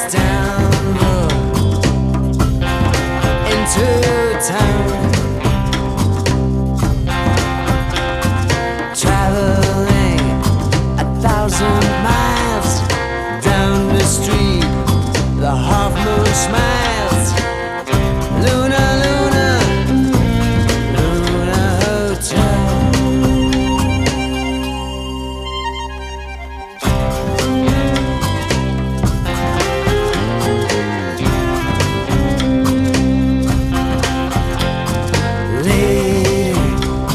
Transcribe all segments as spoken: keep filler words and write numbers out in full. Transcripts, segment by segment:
stumble into town, traveling a thousand miles down the street. The half moon smiles. Luna, Luna, Luna Hotel. Later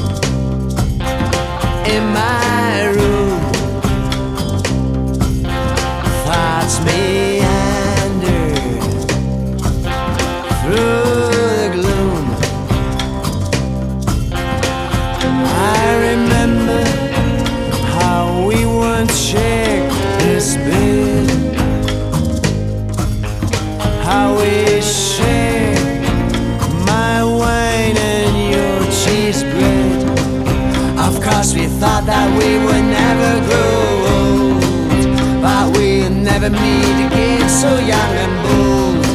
in my room, thoughts meander through the gloom. I remember how we once shared this bed, how we shared my wine and your cheese bread. Of course we thought that we would never grow old, but we'll never meet again, so young and bold.